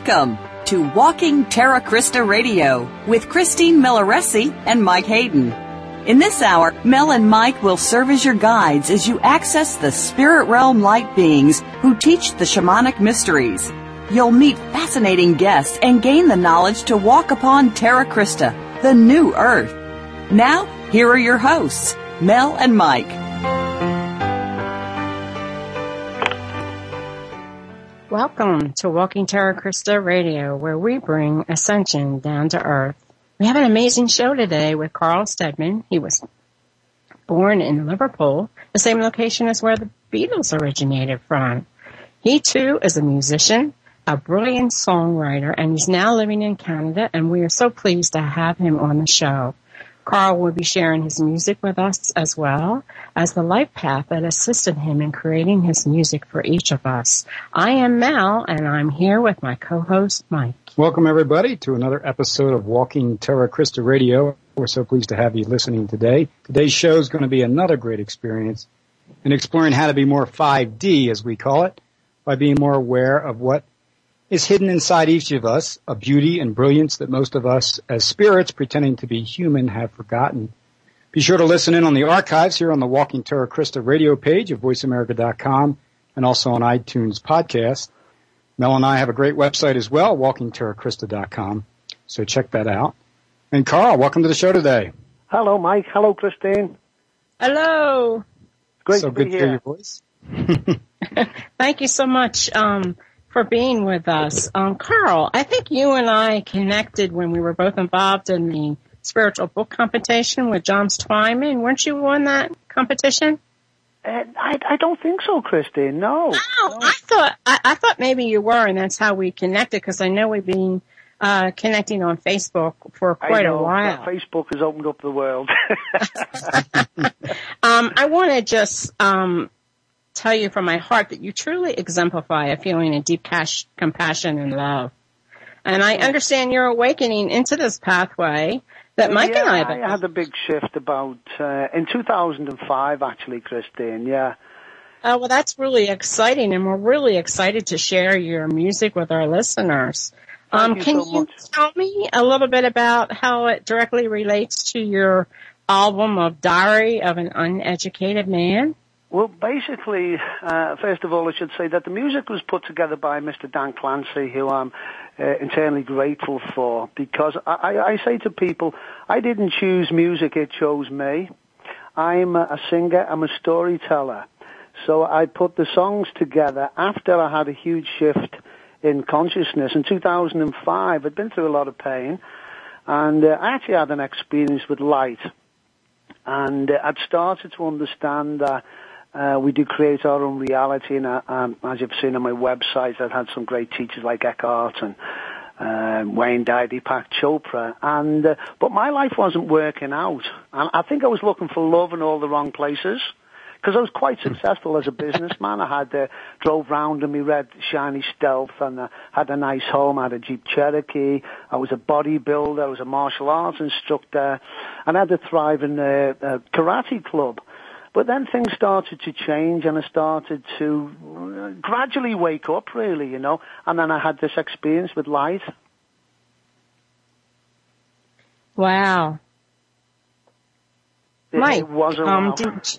Welcome to Walking Terra Christa Radio with Christine Milleresi and Mike Hayden. In this hour, Mel and Mike will serve as your guides as you access the spirit realm light beings who teach the shamanic mysteries. You'll meet fascinating guests and gain the knowledge to walk upon Terra Christa, the new earth. Now, here are your hosts, Mel and Mike. Welcome to Walking Terra Christa Radio, where we bring ascension down to earth. We have an amazing show today with Carl Steadman. He was born in Liverpool, the same location as where the Beatles originated from. He, too, is a musician, a brilliant songwriter, and he's now living in Canada, and we are so pleased to have him on the show. Carl will be sharing his music with us as well as the life path that assisted him in creating his music for each of us. I am Mel, and I'm here with my co-host, Mike. Welcome, everybody, to another episode of Walking Terra Christa Radio. We're so pleased to have you listening today. Today's show is going to be another great experience in exploring how to be more 5D, as we call it, by being more aware of what is hidden inside each of us, a beauty and brilliance that most of us as spirits pretending to be human have forgotten. Be sure to listen in on the archives here on the Walking Terra Christa radio page of voiceamerica.com and also on iTunes podcast. Mel and I have a great website as well, walkingterrachrista.com, so check that out. And Carl, welcome to the show today. Hello, Mike. Hello, Christine. Hello. Great so to be good to here. hear your voice. Thank you so much for being with us. Carl, I think you and I connected when we were both involved in the spiritual book competition with Johns Twyman. Weren't you on that competition? I don't think so, Christine. No. Oh, no. I thought maybe you were, and that's how we connected, because I know we've been connecting on Facebook for quite a while. Facebook has opened up the world. I want to just tell you from my heart that you truly exemplify a feeling of deep compassion and love. And I understand you're awakening into this pathway that Mike and I have. I had a big shift about in 2005, actually, Christine. Yeah. Oh, well, that's really exciting, and we're really excited to share your music with our listeners. Can you tell me a little bit about how it directly relates to your album of Diary of an Uneducated Man? Well, basically, first of all, I should say that the music was put together by Mr. Dan Clancy, who I'm eternally grateful for, because I say to people, I didn't choose music, it chose me. I'm a singer, I'm a storyteller. So I put the songs together after I had a huge shift in consciousness. In 2005, I'd been through a lot of pain, and I actually had an experience with light. And I'd started to understand that we do create our own reality, and as you've seen on my website, I've had some great teachers like Eckhart and Wayne Dyer, Deepak Chopra, but my life wasn't working out. And I think I was looking for love in all the wrong places, because I was quite successful as a businessman. I had drove round in my red shiny Stealth, and had a nice home. I had a Jeep Cherokee. I was a bodybuilder. I was a martial arts instructor, and I had a thriving karate club. But then things started to change, and I started to gradually wake up, really, you know. And then I had this experience with light. Wow. Mike, it was a wow.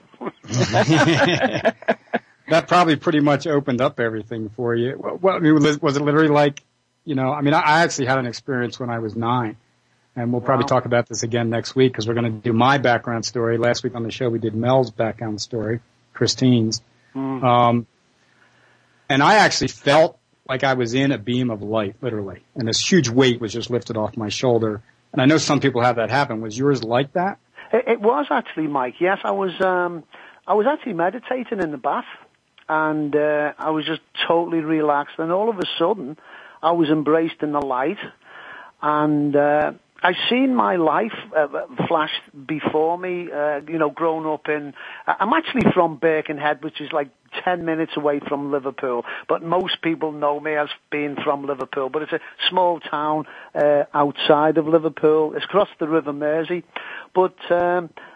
That probably pretty much opened up everything for you. Well, I mean, was it literally like, you know, I mean, I actually had an experience when I was 9. And we'll probably talk about this again next week, because we're going to do my background story. Last week on the show, we did Mel's background story, Christine's. And I actually felt like I was in a beam of light, literally. And this huge weight was just lifted off my shoulder. And I know some people have that happen. Was yours like that? It was actually, Mike. Yes, I was actually meditating in the bath. And I was just totally relaxed. And all of a sudden, I was embraced in the light. And I've seen my life flash before me, you know, grown up in... I'm actually from Birkenhead, which is like 10 minutes away from Liverpool, but most people know me as being from Liverpool. But it's a small town outside of Liverpool. It's across the River Mersey. But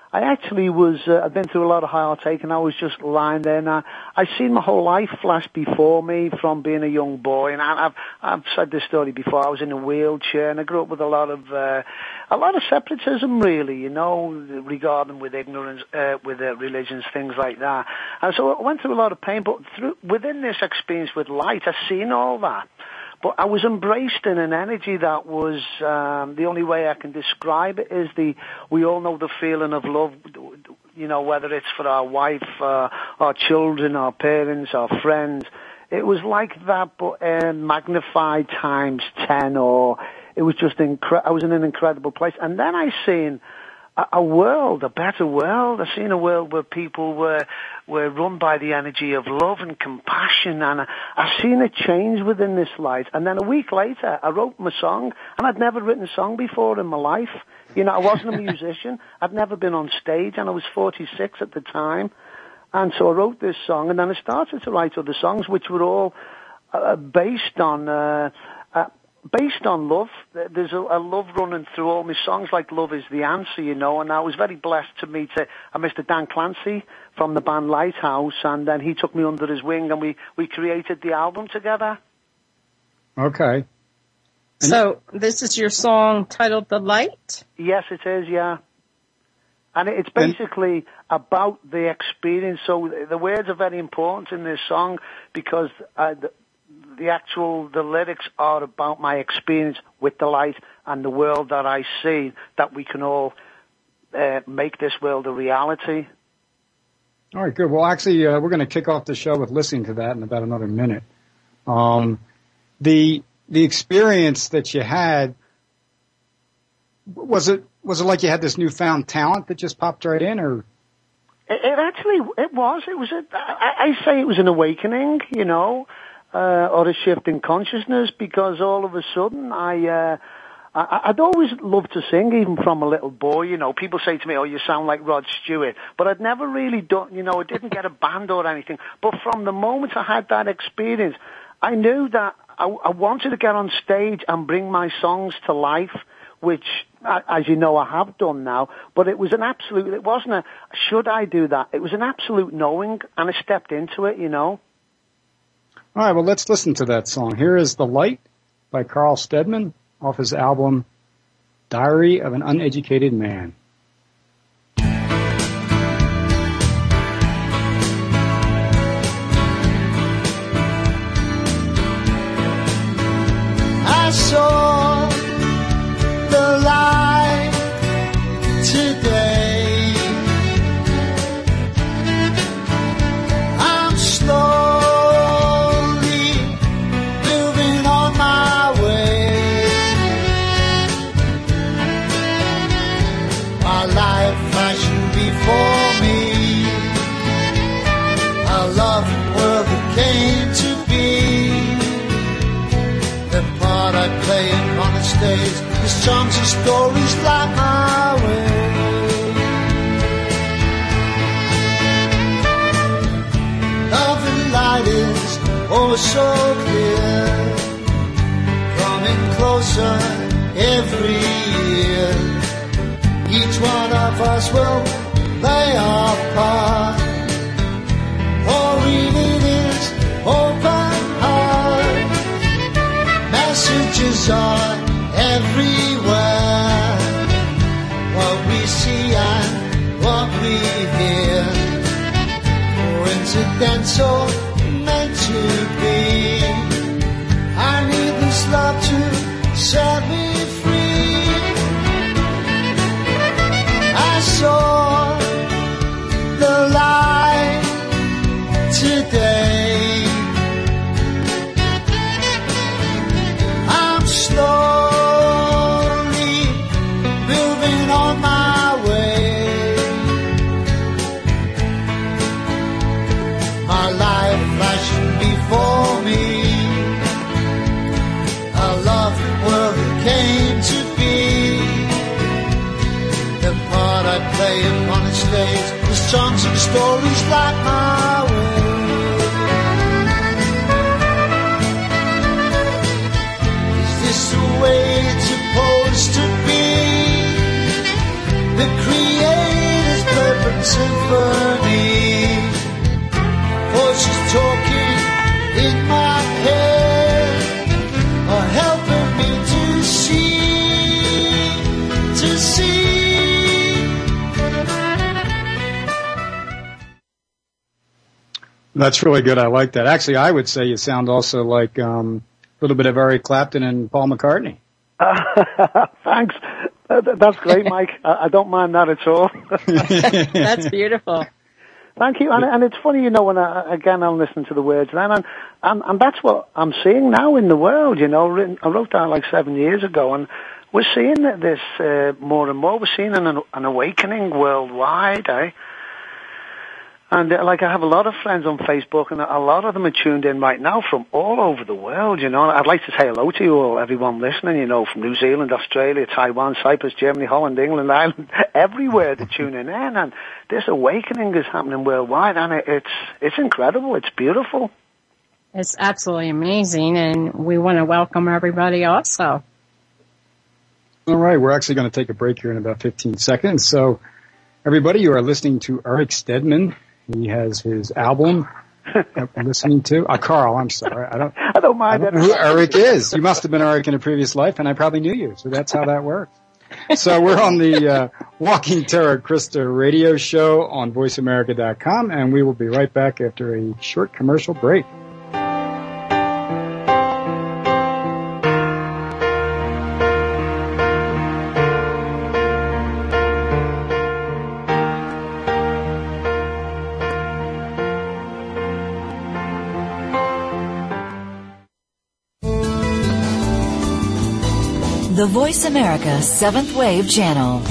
I actually was, I'd been through a lot of heartache, and I was just lying there, and I seen my whole life flash before me from being a young boy, and I've said this story before. I was in a wheelchair, and I grew up with a lot of separatism, really, you know, regarding with ignorance, with religions, things like that. And so I went through a lot of pain, but within this experience with light, I seen all that. But I was embraced in an energy that was, the only way I can describe it is we all know the feeling of love, you know, whether it's for our wife, our children, our parents, our friends. It was like that, but magnified times 10, or it was just I was in an incredible place. And then I seen a world, a better world. I seen a world where people were run by the energy of love and compassion, and I seen a change within this light. And then a week later, I wrote my song, and I'd never written a song before in my life. You know, I wasn't a musician. I'd never been on stage, and I was 46 at the time. And so I wrote this song, and then I started to write other songs, which were all based on love. There's a love running through all my songs, like Love Is the Answer, you know, and I was very blessed to meet Mr. Dan Clancy from the band Lighthouse, and then he took me under his wing, and we created the album together. Okay. So this is your song titled The Light? Yes, it is, yeah. And it's basically about the experience. So the words are very important in this song because the lyrics are about my experience with the light and the world that I see, that we can all make this world a reality. All right, good. Well, actually, we're going to kick off the show with listening to that in about another minute. The experience that you had, was it like you had this newfound talent that just popped right in, or? It was. I say it was an awakening, you know. Or a shift in consciousness, because all of a sudden I'd always loved to sing, even from a little boy, you know. People say to me, oh, you sound like Rod Stewart, but I'd never really done, you know, I didn't get a band or anything. But from the moment I had that experience, I knew that I wanted to get on stage and bring my songs to life, which, as you know, I have done now. But it wasn't a, should I do that? It was an absolute knowing, and I stepped into it, you know. All right, well, let's listen to that song. Here is The Light by Carl Steadman off his album Diary of an Uneducated Man. I saw the light today. I'm slowly moving on my way. My life flashing before me. I love the world that came to be. The part I play upon the stage, the songs and stories light my way. Love and light is oh so clear, coming closer every year. Each one of us will play our part, pouring in his open heart. Messages are everywhere, what we see and what we hear. Coincidental, meant to be. I need this love to set me free. I saw the light today. I'm slowly moving on my way. My life flashing before me. A lovely world that came to be. The part I play upon the stage, the songs and stories light my way. Is this the way it's supposed to be? The Creator's That's really good. I like that. Actually, I would say you sound also like a little bit of Eric Clapton and Paul McCartney. Thanks. That's great, Mike. I don't mind that at all. That's beautiful. Thank you. And it's funny, you know, when I'm listening to the words then, and that's what I'm seeing now in the world, you know. I wrote that like 7 years ago, and we're seeing this more and more. We're seeing an awakening worldwide, And like I have a lot of friends on Facebook, and a lot of them are tuned in right now from all over the world, you know. I'd like to say hello to you all, everyone listening, you know, from New Zealand, Australia, Taiwan, Cyprus, Germany, Holland, England, Ireland, everywhere they're tuning in. And this awakening is happening worldwide, and it's incredible. It's beautiful. It's absolutely amazing, and we want to welcome everybody also. All right, we're actually going to take a break here in about 15 seconds. So, everybody, you are listening to Eric Stedman. He has his album I'm listening to. Carl, I'm sorry. I don't mind know who Eric is. You must have been Eric in a previous life, and I probably knew you. So that's how that works. So we're on the Walking Terra Christa radio show on VoiceAmerica.com, and we will be right back after a short commercial break. The Voice America 7th Wave Channel.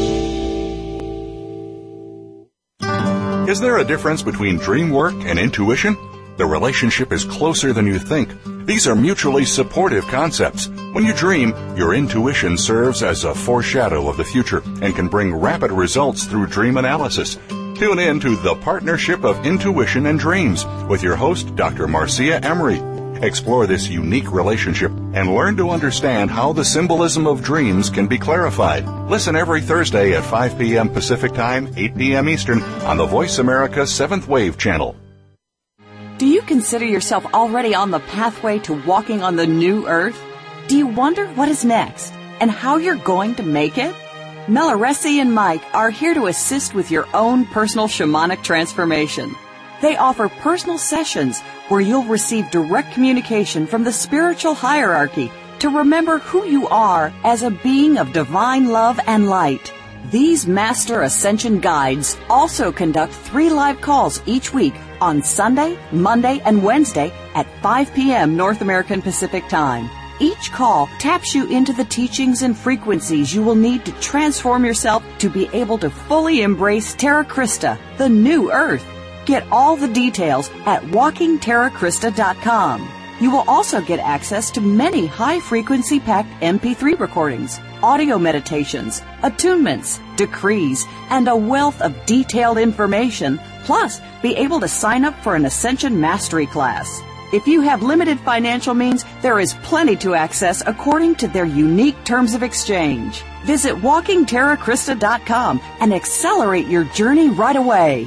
Is there a difference between dream work and intuition? The relationship is closer than you think. These are mutually supportive concepts. When you dream, your intuition serves as a foreshadow of the future and can bring rapid results through dream analysis. Tune in to The Partnership of Intuition and Dreams with your host, Dr. Marcia Emery. Explore this unique relationship and learn to understand how the symbolism of dreams can be clarified. Listen every Thursday at 5 p.m. Pacific Time, 8 p.m. Eastern on the Voice America 7th Wave Channel. Do you consider yourself already on the pathway to walking on the new earth? Do you wonder what is next and how you're going to make it? Mel Aresi and Mike are here to assist with your own personal shamanic transformation. They offer personal sessions where you'll receive direct communication from the spiritual hierarchy to remember who you are as a being of divine love and light. These Master Ascension Guides also conduct 3 live calls each week on Sunday, Monday, and Wednesday at 5 p.m. North American Pacific Time. Each call taps you into the teachings and frequencies you will need to transform yourself to be able to fully embrace Terra Christa, the new earth. Get all the details at WalkingTerraChrista.com. You will also get access to many high-frequency packed MP3 recordings, audio meditations, attunements, decrees, and a wealth of detailed information, plus be able to sign up for an Ascension Mastery class. If you have limited financial means, there is plenty to access according to their unique terms of exchange. Visit WalkingTerraChrista.com and accelerate your journey right away.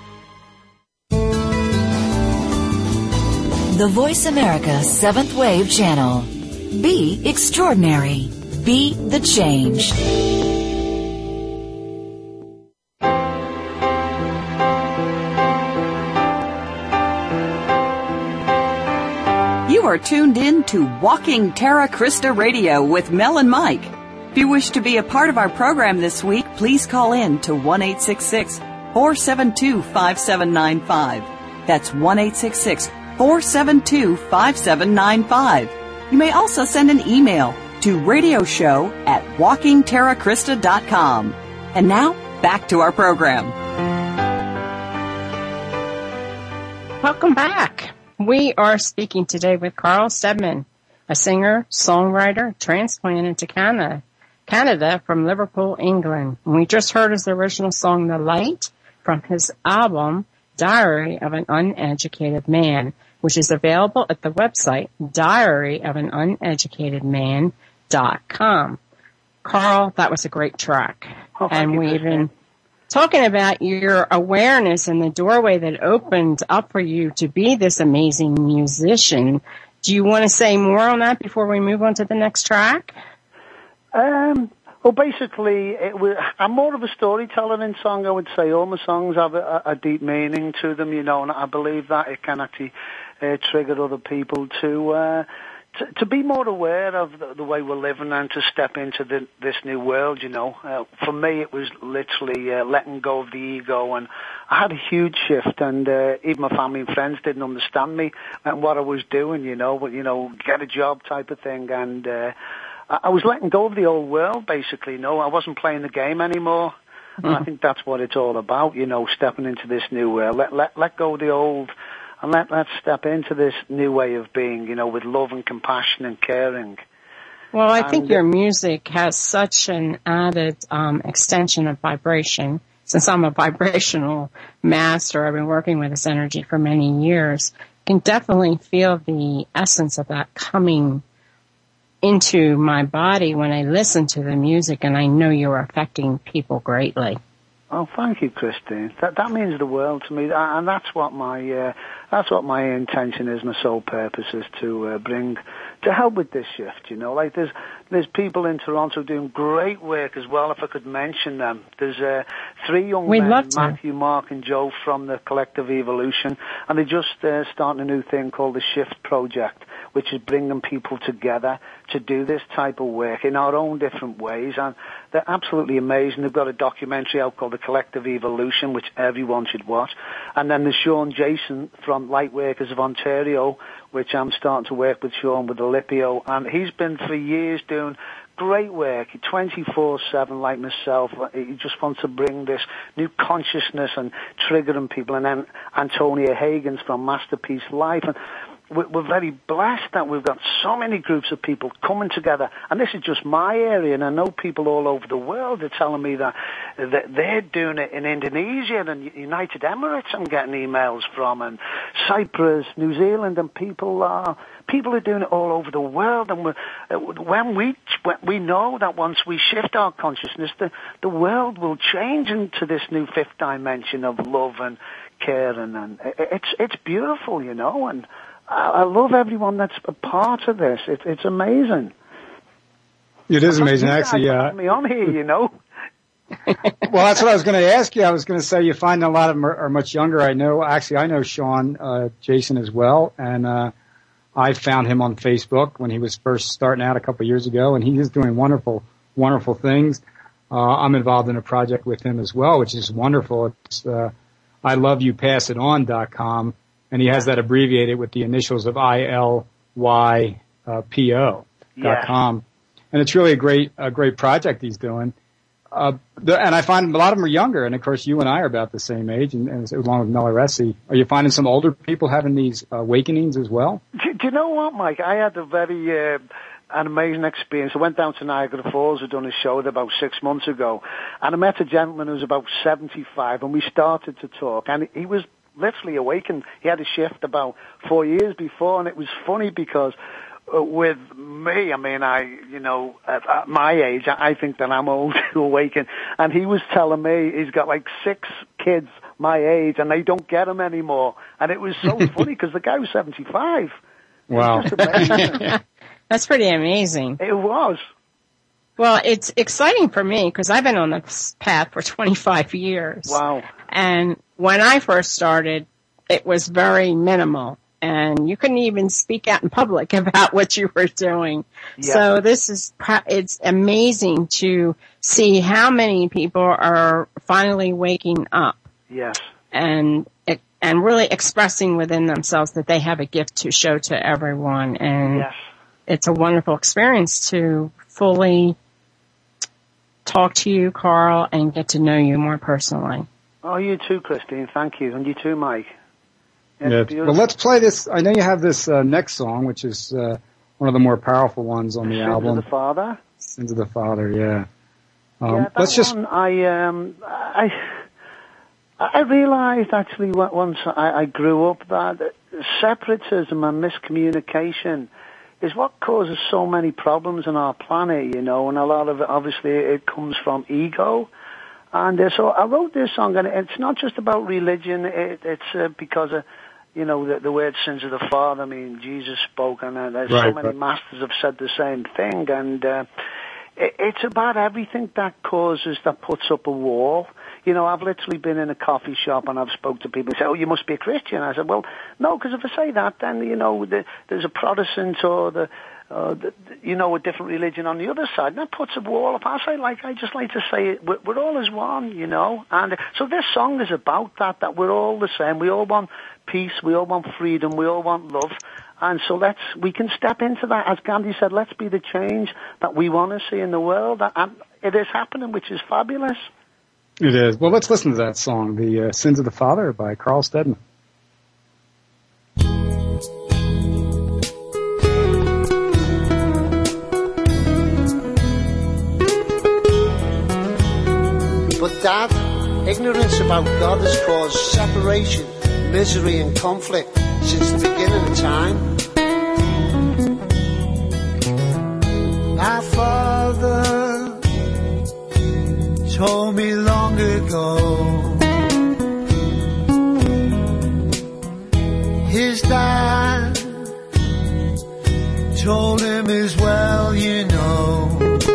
The Voice America 7th Wave Channel. Be extraordinary. Be the change. You are tuned in to Walking Terra Christa Radio with Mel and Mike. If you wish to be a part of our program this week, please call in to 1-866-472-5795. That's 1-866-472-5795. You may also send an email to radioshow@walkingterracrista.com. And now, back to our program. Welcome back. We are speaking today with Carl Stedman, a singer, songwriter, transplanted to Canada from Liverpool, England. And we just heard his original song, The Light, from his album, Diary of an Uneducated Man, which is available at the website diaryofanuneducatedman.com. Carl, that was a great track. Oh, and we've been talking about your awareness and the doorway that opened up for you to be this amazing musician. Do you want to say more on that before we move on to the next track? Well, basically, I'm more of a storyteller in song, I would say. All my songs have a deep meaning to them, you know, and I believe that it can actually trigger other people to be more aware of the way we're living and to step into this new world, you know. For me, it was literally letting go of the ego, and I had a huge shift, and even my family and friends didn't understand me and what I was doing, you know, but, you know, get a job type of thing, and I was letting go of the old world, basically, you know. I wasn't playing the game anymore, and I think that's what it's all about, you know, stepping into this new world. Let go of the old, and let's step into this new way of being, you know, with love and compassion and caring. Well, I think your music has such an added extension of vibration. Since I'm a vibrational master, I've been working with this energy for many years. I can definitely feel the essence of that coming into my body when I listen to the music, and I know you're affecting people greatly. Oh, thank you, Christine. That means the world to me, and that's what my intention is. My sole purpose is to help with this shift. You know, like there's people in Toronto doing great work as well. If I could mention them, there's 3 young men, Matthew, Mark, and Joe from the Collective Evolution, and they're just starting a new thing called the Shift Project, which is bringing people together to do this type of work in our own different ways. And they're absolutely amazing. They've got a documentary out called The Collective Evolution, which everyone should watch. And then there's Sean Jason from Lightworkers of Ontario, which I'm starting to work with Sean with Olympio. And he's been for years doing great work, 24/7 like myself. He just wants to bring this new consciousness and triggering people. And then Antonia Hagens from Masterpiece Life. And we're very blessed that we've got so many groups of people coming together. And this is just my area, and I know people all over the world are telling me that they're doing it in Indonesia and United Emirates. I'm getting emails from, and Cyprus, New Zealand, and people are doing it all over the world. And when we know that once we shift our consciousness, the world will change into this new 5th dimension of love and care, and it's beautiful, you know. And I love everyone that's a part of this. It's amazing. It is amazing, actually. Me on here, you know. Well, that's what I was going to ask you. I was going to say you find a lot of them are much younger. I know Sean Jason as well, and I found him on Facebook when he was first starting out a couple of years ago, and he is doing wonderful, wonderful things. I'm involved in a project with him as well, which is wonderful. It's ILoveYouPassItOn.com. And he has that abbreviated with the initials of ILYPO.com. And it's really a great project he's doing. And I find a lot of them are younger. And of course, you and I are about the same age, and along with Meloresi. Are you finding some older people having these awakenings as well? Do you know what, Mike? I had a very an amazing experience. I went down to Niagara Falls. I'd done a show there about 6 months ago. And I met a gentleman who was about 75, and we started to talk. And he was literally awakened. He had a shift about 4 years before, and it was funny because with me, I mean, at my age, I think that I'm old to awaken, and he was telling me he's got like 6 kids my age, and they don't get him anymore, and it was so funny because the guy was 75. Wow. It was just amazing. That's pretty amazing. It was. Well, it's exciting for me because I've been on this path for 25 years. Wow. And when I first started, it was very minimal, and you couldn't even speak out in public about what you were doing. Yeah. So it's amazing to see how many people are finally waking up. Yes. And really expressing within themselves that they have a gift to show to everyone. And yes. It's a wonderful experience to fully talk to you, Carl, and get to know you more personally. Oh, you too, Christine. Thank you. And you too, Mike. Yeah. Well, let's play this. I know you have this next song, which is one of the more powerful ones on the album. Sins of the Father? Sins of the Father, yeah. One, I realized actually once I grew up that separatism and miscommunication is what causes so many problems on our planet, you know, and a lot of it, obviously, it comes from ego. And so I wrote this song, and it's not just about religion. It's because of, you know, the word sins of the Father. I mean, Jesus spoke, and there's so many masters have said the same thing. And it's about everything that puts up a wall. You know, I've literally been in a coffee shop and I've spoke to people and say, "Oh, you must be a Christian." I said, "Well, no, because if I say that, then, you know, there's a Protestant or you know, a different religion on the other side, and that puts a wall up." I just like to say we're all as one, you know. And so this song is about that we're all the same. We all want peace, we all want freedom, we all want love. And so we can step into that. As Gandhi said, let's be the change that we want to see in the world. And it is happening, which is fabulous. It is. Well, let's listen to that song, The Sins of the Father by Carl Steadman. But Dad, ignorance about God has caused separation, misery and conflict since the beginning of time. My father told me long ago his dad told him as well, you know.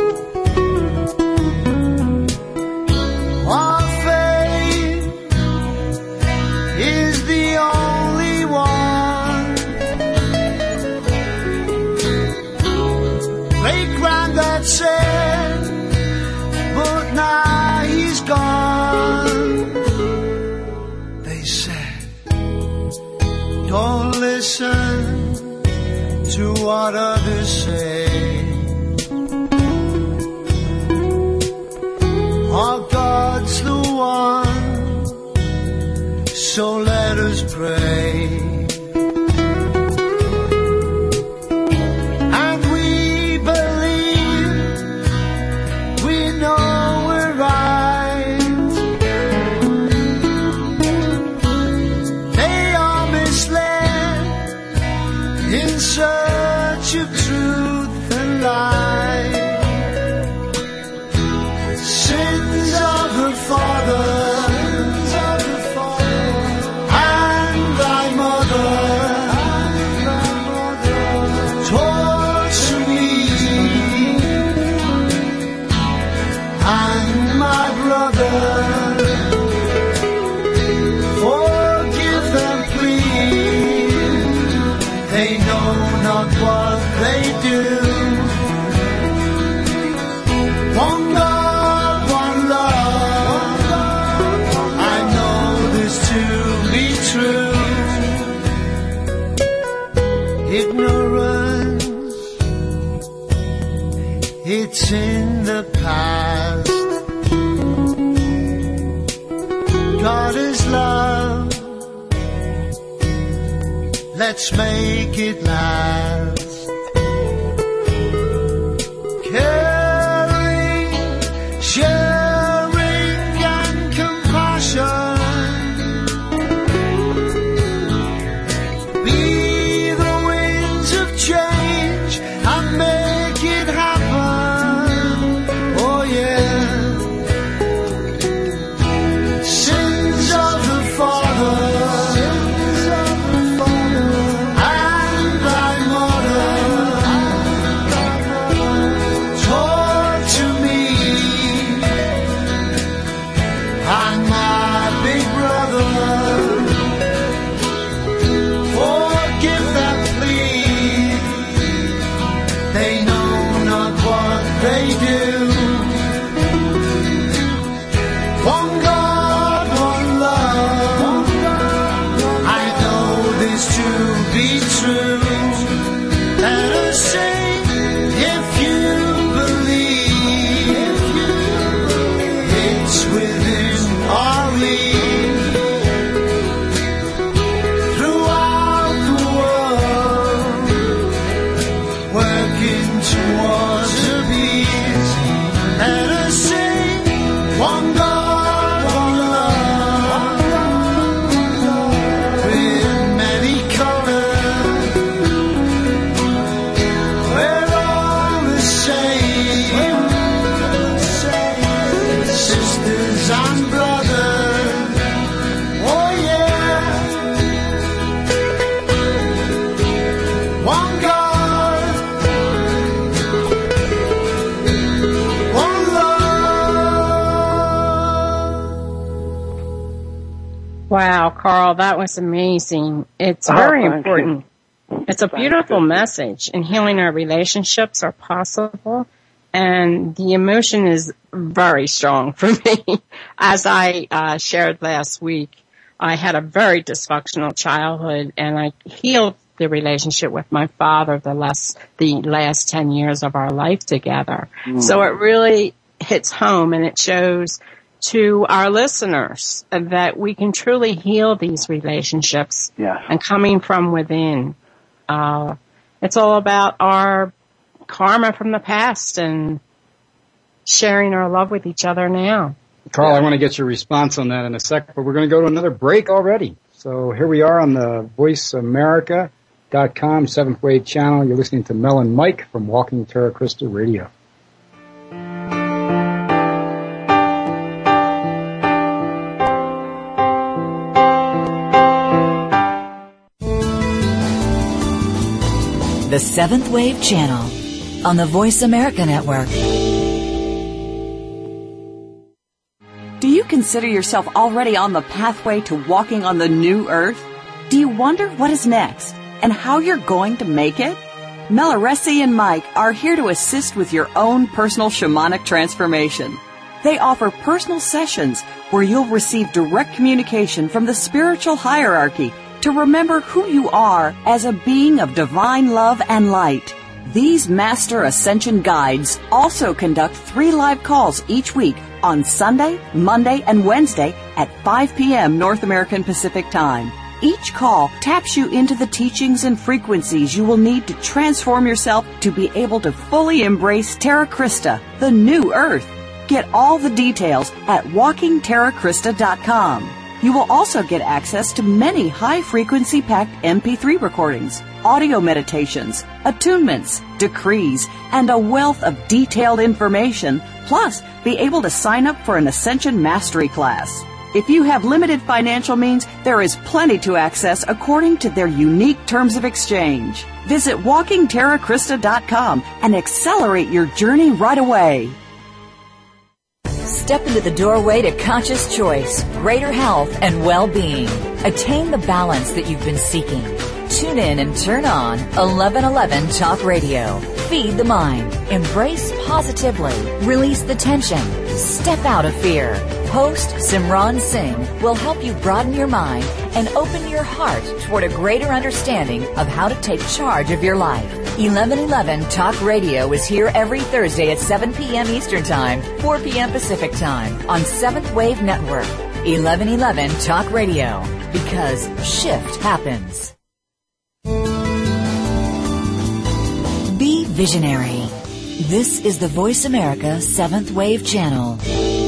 Our faith is the only one. Great granddad said, but now he's gone. They said, don't listen to what others say. Our God's the one, so let us pray. And we believe, we know we're right. They are misled in search of truth and light. Sins of the Father and thy mother torture me and my brother. Forgive them, please. They know not what they do. One God, one love. I know this to be true. Ignorance, it's in the past. God is love. Let's make it last. Caring, sharing and compassion. Be the winds of change and make it happen. Oh yeah. Sins of the Father and thy mother torture me and my big brother. Forgive them, please. They know not what they do. One God, one love. I know this to be true. Let us sing if you believe. It's within our reach. Throughout the world, working towards a peace. Let us sing, one God, one love, with many colors. We're all the same, sisters and brothers. Oh yeah. One God, Wow, Carl, that was amazing. It's very important. It's a beautiful message, and healing our relationships are possible. And the emotion is very strong for me. As I shared last week, I had a very dysfunctional childhood, and I healed the relationship with my father the last 10 years of our life together. So it really hits home, and it shows to our listeners that we can truly heal these relationships and coming from within. It's all about our karma from the past and sharing our love with each other now. Carl, I want to get your response on that in a sec, but we're going to go to another break already. So here we are on the VoiceAmerica.com 7th Wave channel. You're listening to Mel and Mike from Walking Terra Crista Radio. The 7th Wave channel on the Voice America Network. Do you consider yourself already on the pathway to walking on the new earth? Do you wonder what is next and how you're going to make it? Mel Aresi and Mike are here to assist with your own personal shamanic transformation. They offer personal sessions where you'll receive direct communication from the spiritual hierarchy to remember who you are as a being of divine love and light. These Master Ascension Guides also conduct 3 live calls each week on Sunday, Monday, and Wednesday at 5 p.m. North American Pacific Time. Each call taps you into the teachings and frequencies you will need to transform yourself to be able to fully embrace Terra Crista, the new earth. Get all the details at WalkingTerraCrista.com. You will also get access to many high-frequency packed MP3 recordings, audio meditations, attunements, decrees, and a wealth of detailed information, plus be able to sign up for an Ascension Mastery class. If you have limited financial means, there is plenty to access according to their unique terms of exchange. Visit WalkingTerraCrista.com and accelerate your journey right away. Step into the doorway to conscious choice, greater health, and well-being. Attain the balance that you've been seeking. Tune in and turn on 1111 Talk Radio. Feed the mind. Embrace positively. Release the tension. Step out of fear. Host Simran Singh will help you broaden your mind and open your heart toward a greater understanding of how to take charge of your life. 1111 Talk Radio is here every Thursday at 7 p.m. Eastern Time, 4 p.m. Pacific Time on 7th Wave Network. 1111 Talk Radio, because shift happens. Be visionary. This is the Voice America 7th Wave channel.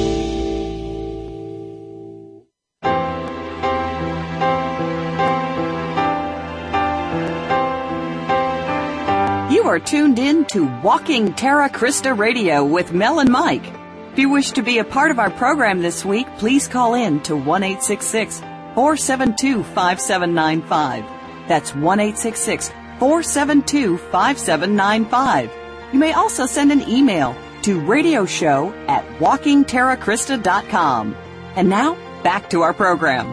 You are tuned in to Walking Terra Crista Radio with Mel and Mike. If you wish to be a part of our program this week, please call in to 1-866-472-5795. That's 1-866-472-5795. You may also send an email to radioshow@walkingterracrista.com. And now, back to our program.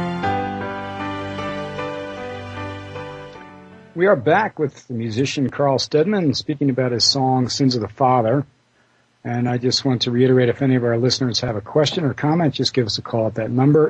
We are back with the musician Carl Steadman speaking about his song, Sins of the Father. And I just want to reiterate, if any of our listeners have a question or comment, just give us a call at that number,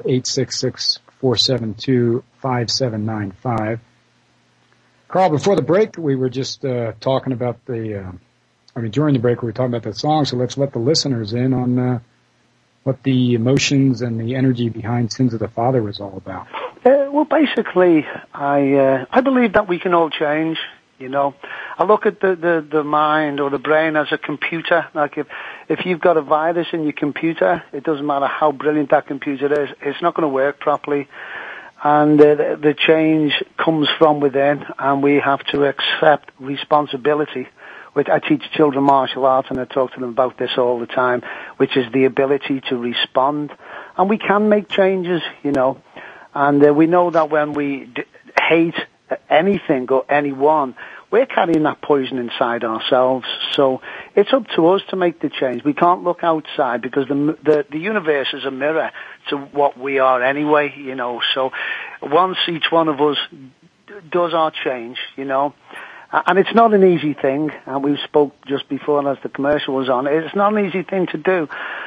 866-472-5795. Carl, before the break, we were just talking about during the break, we were talking about the song, so let's let the listeners in on what the emotions and the energy behind Sins of the Father was all about. Well, basically, I believe that we can all change. You know, I look at the mind or the brain as a computer. Like if you've got a virus in your computer, it doesn't matter how brilliant that computer is, it's not going to work properly. And the change comes from within, and we have to accept responsibility. Which I teach children martial arts, and I talk to them about this all the time, which is the ability to respond. And we can make changes, you know. And we know that when we hate anything or anyone, we're carrying that poison inside ourselves. So it's up to us to make the change. We can't look outside because the universe is a mirror to what we are anyway, you know. So once each one of us does our change, you know, and it's not an easy thing, and we spoke just before as the commercial was on, it's not an easy thing to do,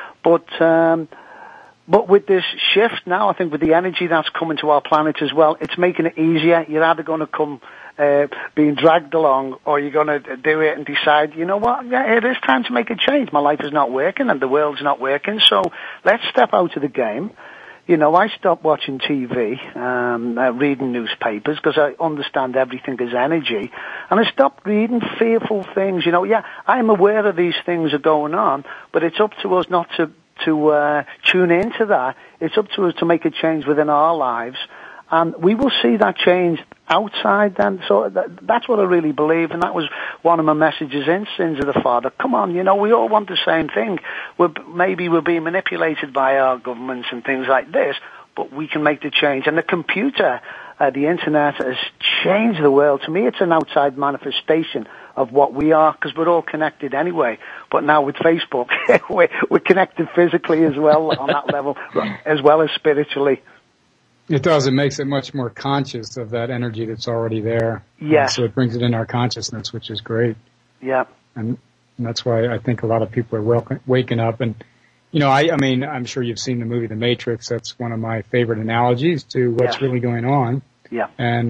but with this shift now, I think with the energy that's coming to our planet as well, it's making it easier. You're either going to come being dragged along, or you're going to do it and decide, you know what, yeah, it is time to make a change. My life is not working and the world's not working, so let's step out of the game. You know, I stopped watching TV, reading newspapers, because I understand everything is energy. And I stopped reading fearful things. You know, yeah, I'm aware of these things are going on, but it's up to us not to tune into that. It's up to us to make a change within our lives. And we will see that change outside then. So that's what I really believe, and that was one of my messages in Sins of the Father. Come on, you know, we all want the same thing. Maybe we're being manipulated by our governments and things like this, but we can make the change. And the computer, the internet has changed the world. To me, it's an outside manifestation of what we are, because we're all connected anyway. But now with Facebook, we're connected physically as well on that level, as well as spiritually. It does. It makes it much more conscious of that energy that's already there. Yeah. So it brings it in our consciousness, which is great. Yeah. And that's why I think a lot of people are waking up. And, you know, I mean, I'm sure you've seen the movie The Matrix. That's one of my favorite analogies to what's really going on. Yeah. And,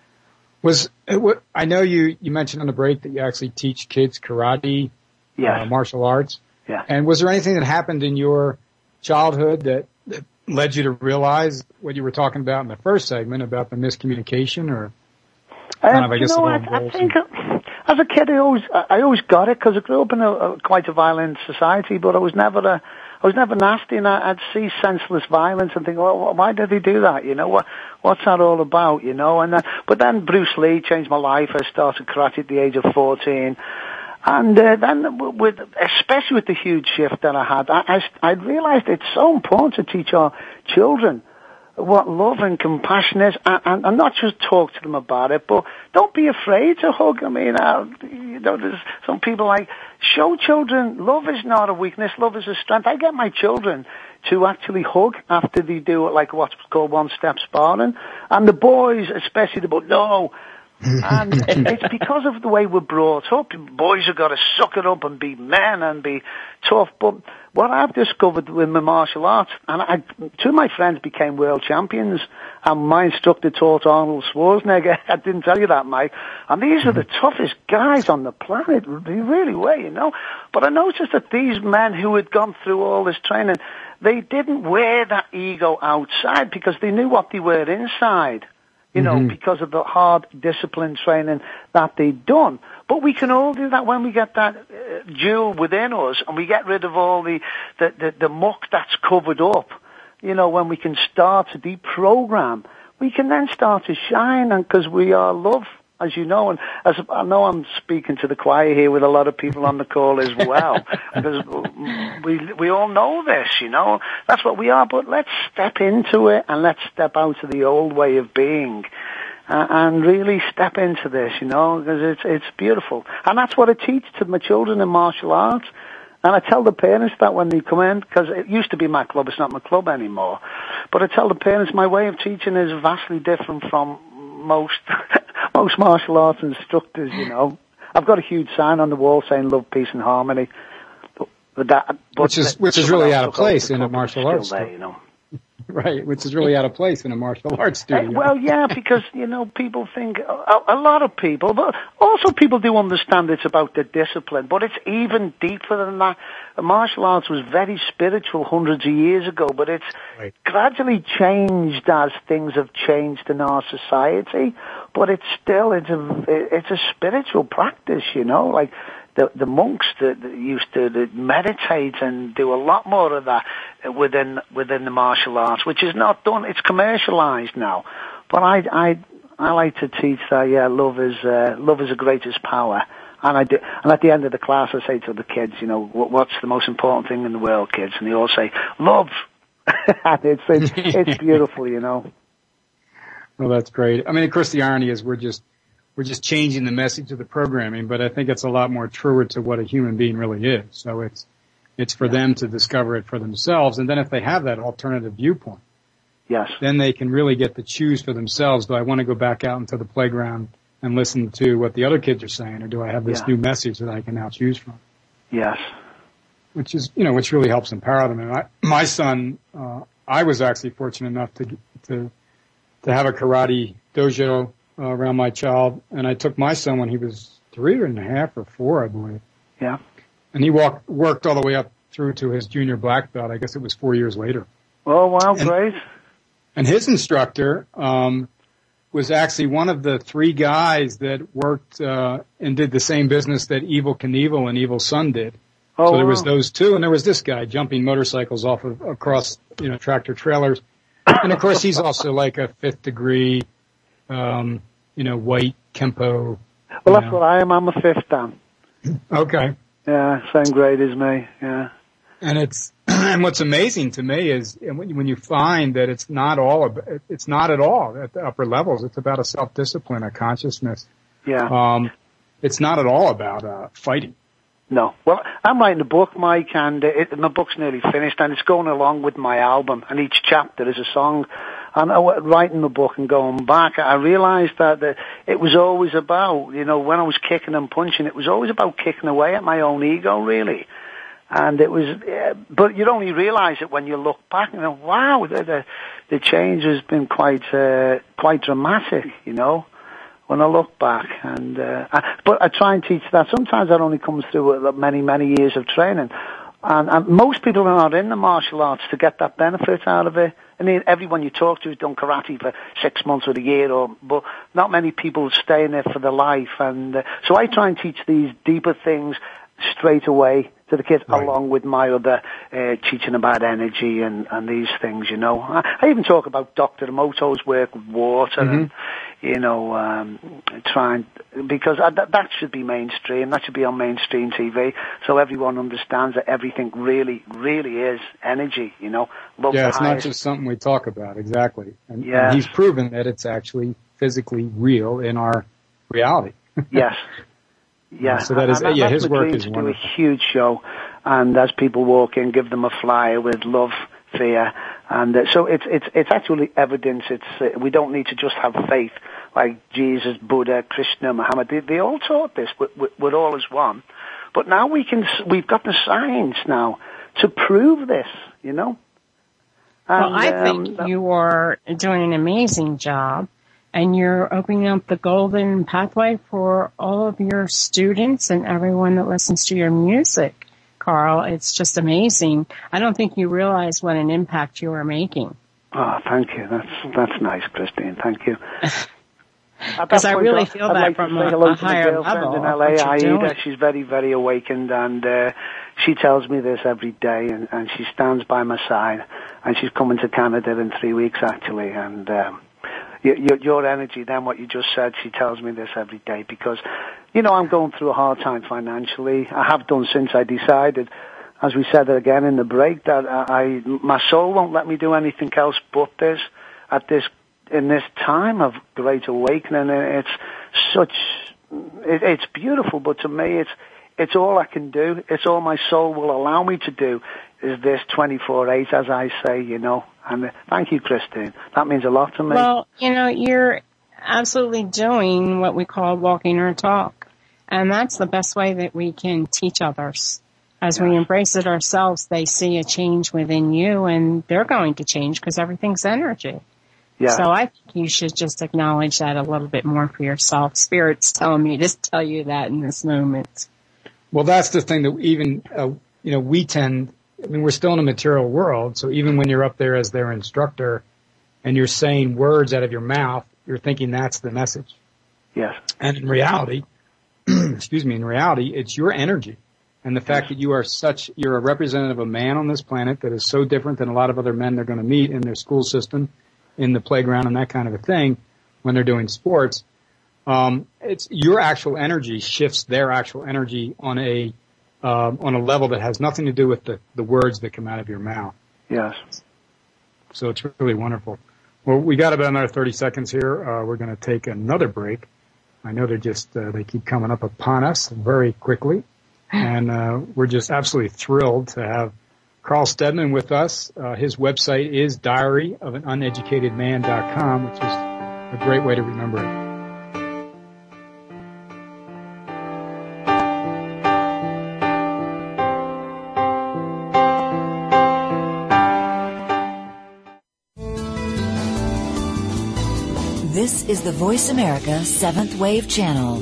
I know you mentioned on the break that you actually teach kids karate, martial arts. Yeah. And was there anything that happened in your childhood that led you to realize what you were talking about in the first segment about the miscommunication, or kind of, I guess, I think as a kid I always got it, because I grew up in quite a violent society, but I was never nasty, and I'd see senseless violence and think, well, why did he do that? You know, what's that all about? You know, but then Bruce Lee changed my life. I started karate at the age of 14. And then, especially with the huge shift that I had, I realized it's so important to teach our children what love and compassion is, and not just talk to them about it, but don't be afraid to hug. I mean, you know, there's some people like, show children love is not a weakness, love is a strength. I get my children to actually hug after they do like what's called one-step sparring, and the boys, especially the boys, no. And it's because of the way we're brought up. Boys have got to suck it up and be men and be tough. But what I've discovered with my martial arts, and two of my friends became world champions, and my instructor taught Arnold Schwarzenegger. I didn't tell you that, Mike. And these are the toughest guys on the planet. They really were, you know. But I noticed that these men who had gone through all this training, they didn't wear that ego outside because they knew what they were inside. You know, because of the hard discipline training that they've done. But we can all do that when we get that jewel within us, and we get rid of all the muck that's covered up. You know, when we can start to deprogram, we can then start to shine, and because we are love, as you know, and as I know I'm speaking to the choir here with a lot of people on the call as well, because we all know this, you know, that's what we are, but let's step into it and let's step out of the old way of being and really step into this, you know, because it's beautiful. And that's what I teach to my children in martial arts. And I tell the parents that when they come in, because it used to be my club, it's not my club anymore, but I tell the parents my way of teaching is vastly different from most martial arts instructors, you know. I've got a huge sign on the wall saying love, peace and harmony. Which is really out of place in a martial arts there, you know. Right, which is really out of place in a martial arts studio. Well, yeah, because, you know, people think, a lot of people, but also people do understand it's about the discipline, but it's even deeper than that. Martial arts was very spiritual hundreds of years ago, but it's gradually changed as things have changed in our society, but it's still, it's a spiritual practice, you know, like, the monks that used to meditate and do a lot more of that within the martial arts, which is not done. It's commercialized now. But I like to teach that, yeah, love is the greatest power. And I do. And at the end of the class, I say to the kids, you know, what's the most important thing in the world, kids? And they all say, love. And it's beautiful, you know. Well, that's great. I mean, of course, the irony is we're we're just changing the message of the programming, but I think it's a lot more truer to what a human being really is. So it's for them to discover it for themselves. And then if they have that alternative viewpoint, yes, then they can really get to choose for themselves. Do I want to go back out into the playground and listen to what the other kids are saying, or do I have this new message that I can now choose from? Yes. Which is, which really helps empower them. And my son, I was actually fortunate enough to have a karate dojo around my child, and I took my son when he was 3.5 or 4, I believe. Yeah. And he worked all the way up through to his junior black belt. I guess it was 4 years later. Oh, wow, great. And his instructor was actually one of the 3 guys that worked and did the same business that Evel Knievel and Evel's son did. So there was those 2, and there was this guy jumping motorcycles across tractor trailers. And of course, he's also like a 5th degree, white Kempo. Well, that's what I am. I'm a 5th Dan. Okay. Yeah, same grade as me. Yeah. And what's amazing to me is when you find that it's not at all at the upper levels. It's about a self-discipline, a consciousness. Yeah. It's not at all about fighting. No. Well, I'm writing a book, Mike, and my book's nearly finished, and it's going along with my album, and each chapter is a song. And writing the book and going back, I realized that it was always about, when I was kicking and punching, it was always about kicking away at my own ego, really. And it was, but you'd only realize it when you look back and go, wow, the change has been quite dramatic, when I look back. And, but I try and teach that. Sometimes that only comes through many, many years of training. And most people are not in the martial arts to get that benefit out of it. I mean, everyone you talk to has done karate for 6 months or a year, but not many people stay in it for their life. And so I try and teach these deeper things straight away to the kids, right, along with my other teaching about energy and these things, I even talk about Dr. Emoto's work with water, and, trying, because that should be mainstream. That should be on mainstream TV, so everyone understands that everything really, really is energy, Love it's not just something we talk about, exactly. And he's proven that it's actually physically real in our reality. Yes. Yeah, so that is, his work is wonderful. Do a huge show, and as people walk in, give them a flyer with love, fear, and so it's actually evidence. We don't need to just have faith like Jesus, Buddha, Krishna, Muhammad. They all taught this. We're all as one, but now we've got the science now to prove this. And, well, I think you are doing an amazing job. And you're opening up the golden pathway for all of your students and everyone that listens to your music, Carl. It's just amazing. I don't think you realize what an impact you are making. Oh, thank you. That's nice, Christine. Thank you. Because I really feel that from a higher level. In LA, Aida, she's very, very awakened, and she tells me this every day, and she stands by my side, and she's coming to Canada in 3 weeks, actually, and your energy, then what you just said, she tells me this every day because, I'm going through a hard time financially. I have done since I decided, as we said again in the break, that my soul won't let me do anything else but this in this time of great awakening. It's beautiful, but to me, it's all I can do. It's all my soul will allow me to do is this 24/8, as I say, And thank you, Christine. That means a lot to me. Well, you're absolutely doing what we call walking our talk. And that's the best way that we can teach others. As we embrace it ourselves, they see a change within you, and they're going to change because everything's energy. Yeah. So I think you should just acknowledge that a little bit more for yourself. Spirit's telling me to tell you that in this moment. Well, that's the thing that even, we tend, we're still in a material world, so even when you're up there as their instructor and you're saying words out of your mouth, you're thinking that's the message. Yes. And in reality, it's your energy. And the fact that you're a representative of a man on this planet that is so different than a lot of other men they're going to meet in their school system, in the playground and that kind of a thing when they're doing sports. It's your actual energy shifts their actual energy on a level that has nothing to do with the words that come out of your mouth. Yes. So it's really wonderful. Well, we got about another 30 seconds here. We're going to take another break. I know they keep coming up upon us very quickly. And we're just absolutely thrilled to have Carl Steadman with us. His website is diaryofanuneducatedman.com, which is a great way to remember it. This is the Voice America 7th Wave Channel.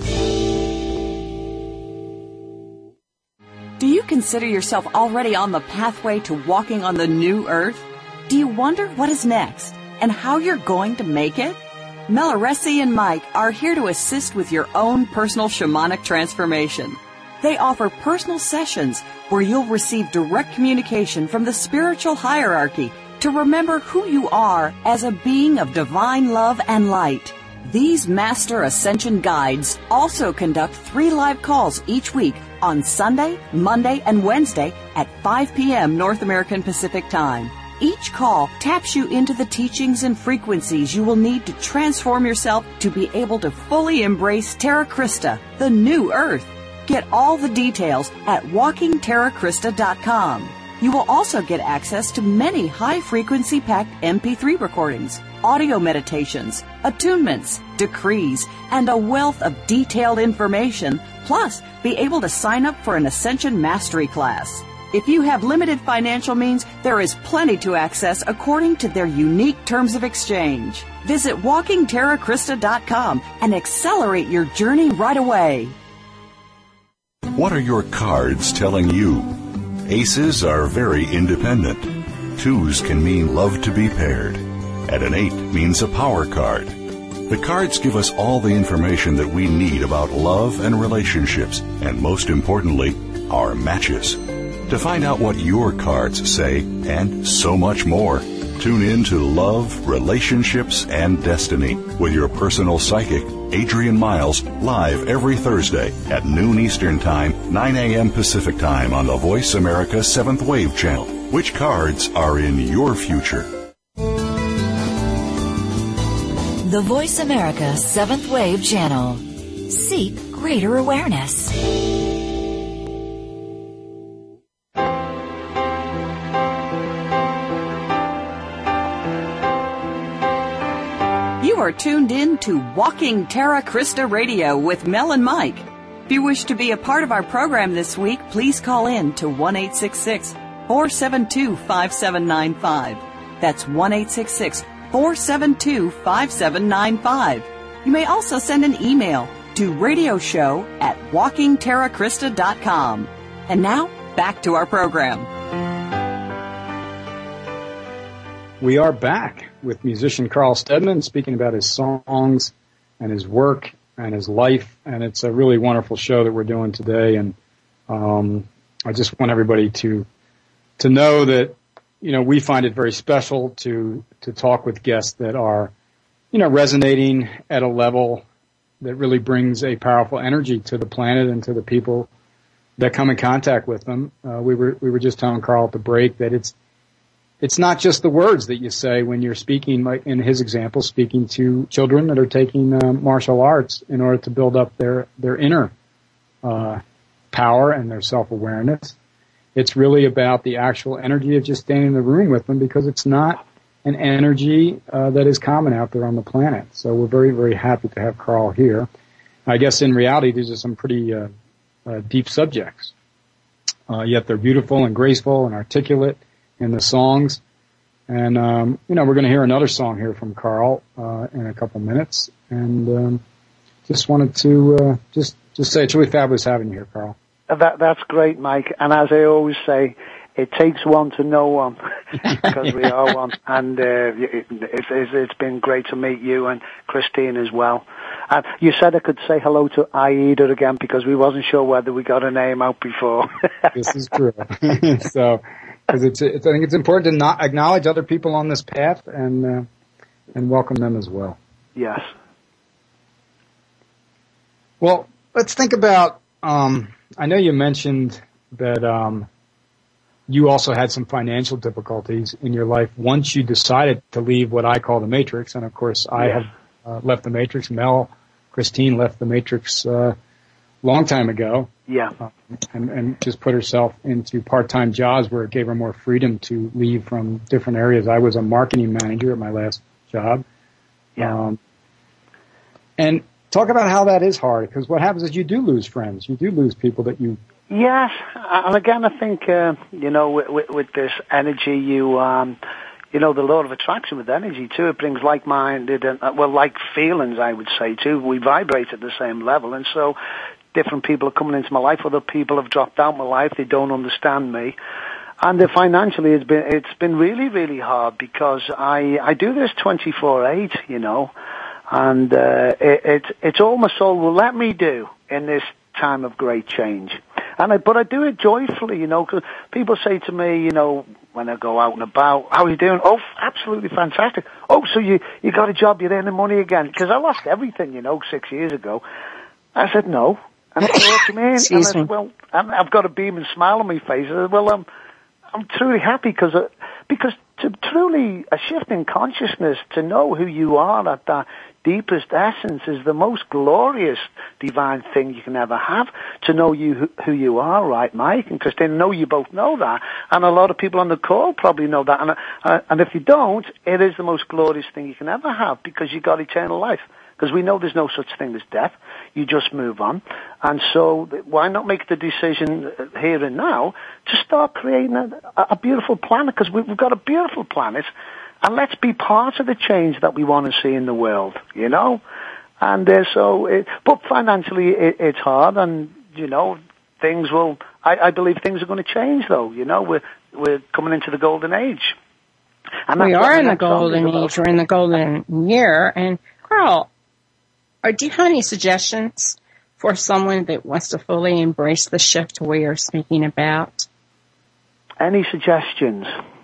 Do you consider yourself already on the pathway to walking on the new earth? Do you wonder what is next and how you're going to make it? Mel Aresi and Mike are here to assist with your own personal shamanic transformation. They offer personal sessions where you'll receive direct communication from the spiritual hierarchy to remember who you are as a being of divine love and light. These Master Ascension Guides also conduct 3 live calls each week on Sunday, Monday, and Wednesday at 5 p.m. North American Pacific Time. Each call taps you into the teachings and frequencies you will need to transform yourself to be able to fully embrace Terra Christa, the new earth. Get all the details at WalkingTerraChrista.com. You will also get access to many high-frequency packed MP3 recordings, audio meditations, attunements, decrees, and a wealth of detailed information, plus be able to sign up for an Ascension Mastery class. If you have limited financial means, there is plenty to access according to their unique terms of exchange. Visit WalkingTerraChrista.com and accelerate your journey right away. What are your cards telling you? Aces are very independent. 2s can mean love to be paired. And an 8 means a power card. The cards give us all the information that we need about love and relationships, and most importantly, our matches. To find out what your cards say, and so much more, tune in to Love, Relationships, and Destiny with your personal psychic, Adrian Miles, live every Thursday at noon Eastern Time, 9 a.m. Pacific Time on the Voice America 7th Wave Channel. Which cards are in your future? The Voice America 7th Wave Channel. Seek greater awareness. You are tuned in to Walking Terra Christa Radio with Mel and Mike. If you wish to be a part of our program this week, please call in to 1-866-472-5795. That's 1-866-472-5795. You may also send an email to radioshow@walkingterracrista.com. And now, back to our program. We are back with musician Carl Steadman speaking about his songs and his work and his life, and it's a really wonderful show that we're doing today. And I just want everybody to know that, you know, we find it very special to talk with guests that are, you know, resonating at a level that really brings a powerful energy to the planet and to the people that come in contact with them. We were just telling Carl at the break that it's not just the words that you say when you're speaking, like in his example, speaking to children that are taking martial arts in order to build up their inner power and their self-awareness. It's really about the actual energy of just standing in the room with them, because it's not an energy that is common out there on the planet. So we're very, very happy to have Carl here. I guess in reality, these are some pretty deep subjects, yet they're beautiful and graceful and articulate in the songs. And, you know, we're going to hear another song here from Carl, in a couple minutes. And, just wanted to, just say it's really fabulous having you here, Carl. That's great, Mike. And as I always say, it takes one to know one, because we are one. And, it's been great to meet you and Christine as well. And you said I could say hello to Aida again, because we wasn't sure whether we got her name out before. This is true. So, because I think it's important to not acknowledge other people on this path and welcome them as well. Yes. Well, let's think about, I know you mentioned that, you also had some financial difficulties in your life once you decided to leave what I call the Matrix. And of course, I have left the Matrix. Mel, Christine left the Matrix long time ago. Yeah. And just put herself into part-time jobs where it gave her more freedom to leave from different areas. I was a marketing manager at my last job. Yeah. And talk about how that is hard, because what happens is you do lose friends. You do lose people that you... Yes, and again, I think, with this energy, the law of attraction with energy too, it brings like-minded and, like feelings, I would say too. We vibrate at the same level, and so different people are coming into my life. Other people have dropped out of my life. They don't understand me. And financially, it's been really, really hard because I do this 24/8, and it's all my soul will let me do in this time of great change. But I do it joyfully, because people say to me, when I go out and about, how are you doing? Oh, absolutely fantastic. Oh, so you got a job, you're earning money again? Because I lost everything, 6 years ago. I said, no. And I said, what do you mean? And I said, well, I've got a beaming smile on my face. I said, well, I'm truly happy because to truly a shift in consciousness, to know who you are at that deepest essence is the most glorious divine thing you can ever have. To know who you are, right, Mike and Christine? I know you both know that, and a lot of people on the call probably know that. And if you don't, it is the most glorious thing you can ever have because you got eternal life. Because we know there's no such thing as death. You just move on. And so why not make the decision here and now to start creating a beautiful planet? Because we've got a beautiful planet. And let's be part of the change that we want to see in the world, And but financially it's hard. And, things will, I believe things are going to change though. We're coming into the golden age. And we are in the golden age. We're in the golden year. And Carl, do you have any suggestions for someone that wants to fully embrace the shift we are speaking about? Any suggestions?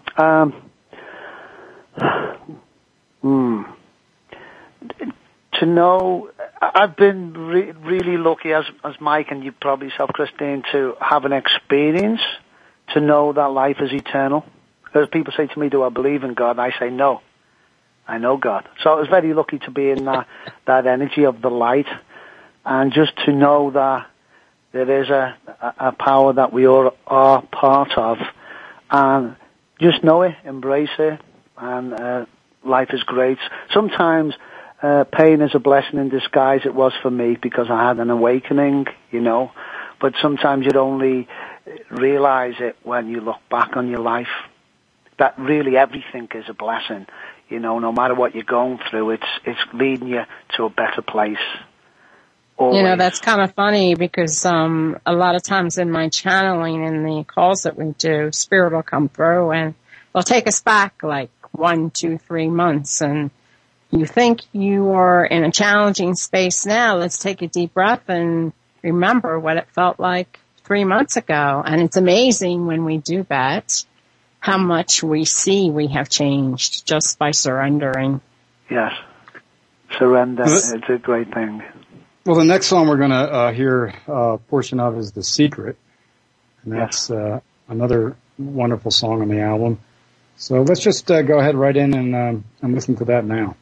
To know, I've been really lucky as Mike and you probably yourself, Christine, to have an experience to know that life is eternal. Because people say to me, do I believe in God? I say no. I know God. So I was very lucky to be in that energy of the light and just to know that there is a power that we all are part of and just know it, embrace it, and life is great. Sometimes pain is a blessing in disguise. It was for me because I had an awakening, but sometimes you'd only realize it when you look back on your life. That really everything is a blessing. No matter what you're going through, it's leading you to a better place. Always. That's kind of funny because a lot of times in my channeling and the calls that we do, Spirit will come through and they'll take us back like 1, 2, 3 months. And you think you are in a challenging space now. Let's take a deep breath and remember what it felt like 3 months ago. And it's amazing when we do that, how much we see we have changed just by surrendering. Yes. Surrender. It's a great thing. Well, the next song we're going to hear a portion of is The Secret. And that's another wonderful song on the album. So let's just go ahead right in and listen to that now.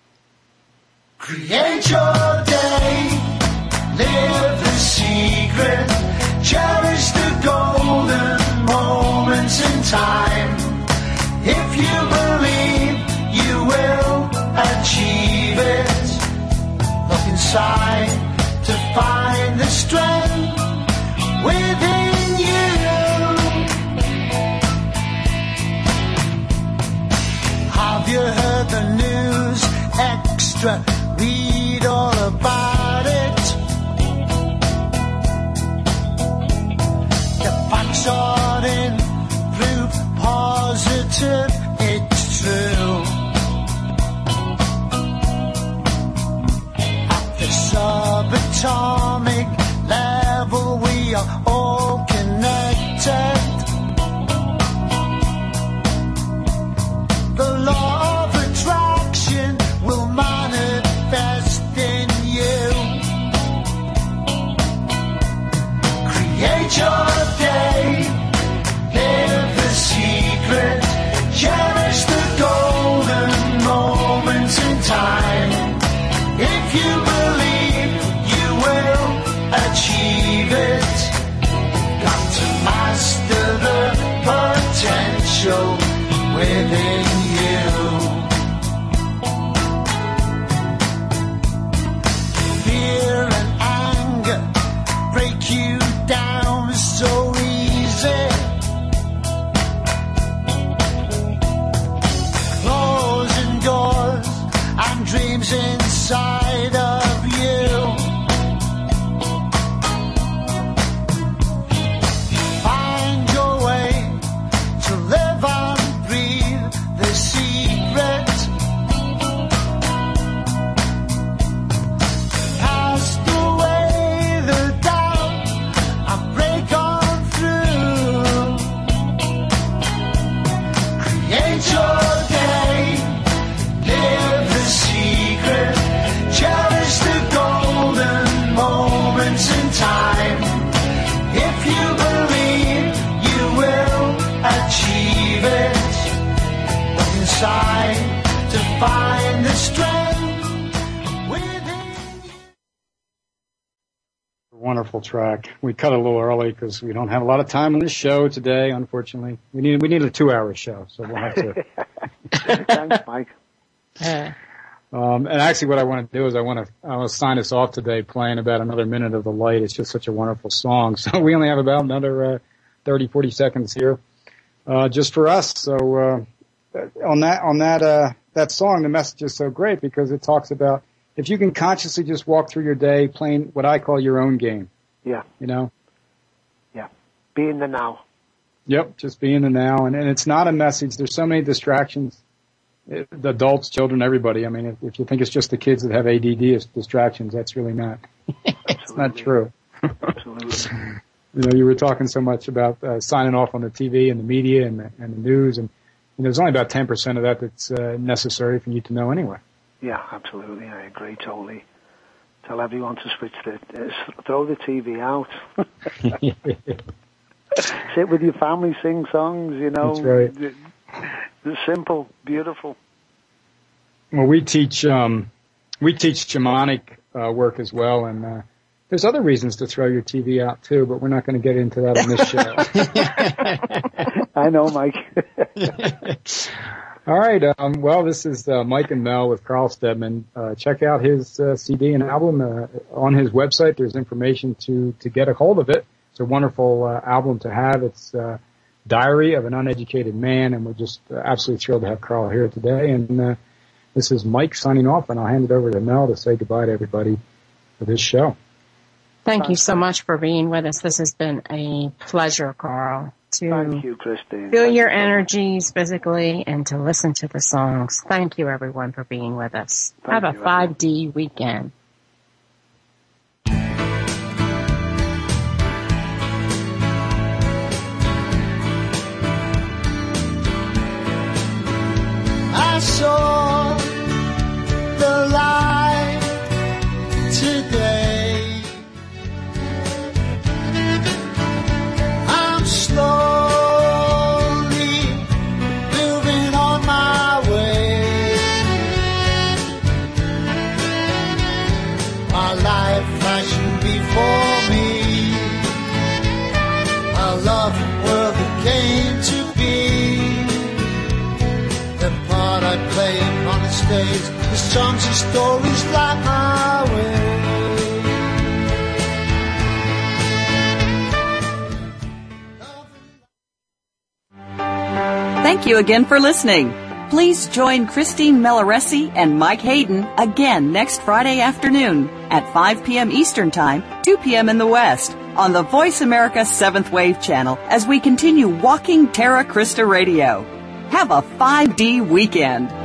Create your day, live the secret, cherish the golden moments in time. If you believe you will achieve it, look inside to find the strength within you. Have you heard the news? Extra, read all about it. The facts are in proof positive, it's true. At the subatomic level we are all connected. The law of attraction will manifest. within you. Fear and anger break you down so easy. Closing doors and dreams inside of you. Find your way to live and breathe the secret. Cast away the doubt and break on through. Create your day, live the secret, cherish the golden moments in time. If you believe you will achieve it, look inside to find the strength within you. Wonderful track. We cut a little early because we don't have a lot of time on this show today, unfortunately. We need a 2-hour show, so we'll have to. Thanks, Mike. And actually what I want to do is I want to sign us off today playing about another minute of the light. It's just such a wonderful song. So we only have about another 30, 40 seconds here just for us. So on that song, the message is so great because it talks about if you can consciously just walk through your day playing what I call your own game. Yeah. You know? Yeah. Be in the now. Yep, just be in the now. And it's not a message. There's so many distractions. The adults, children, everybody. I mean, if you think it's just the kids that have ADD as distractions, that's really not. It's not true. Absolutely. You know, you were talking so much about signing off on the TV and the media and the news, and there's only about 10% of that that's necessary for you to know anyway. Yeah, absolutely. I agree totally. Tell everyone to throw the TV out. Sit with your family, sing songs, you know. That's right. It's simple, beautiful. Well, we teach shamanic work as well, and there's other reasons to throw your TV out too, but we're not going to get into that on this show. I know, Mike. All right. Well, this is Mike and Mel with Carl Steadman. Check out his CD and album on his website. There's information to get a hold of it. It's a wonderful album to have. It's Diary of an Uneducated Man, and we're just absolutely thrilled to have Carl here today. And this is Mike signing off, and I'll hand it over to Mel to say goodbye to everybody for this show. Thank you so much for being with us. This has been a pleasure, Carl, Thank you, Christine. feel your energies physically and to listen to the songs. Thank you, everyone, for being with us. Have a 5D weekend. I saw the light today. I'm slowly moving on my way. My life flashing before me. I love the world that came to be. The part I play on the stage, the songs and stories light my way. Thank you again for listening. Please join Christine Meloresi and Mike Hayden again next Friday afternoon at 5 p.m. Eastern Time, 2 p.m. in the West on the Voice America 7th Wave channel as we continue Walking Terra Christa Radio. Have a 5D weekend.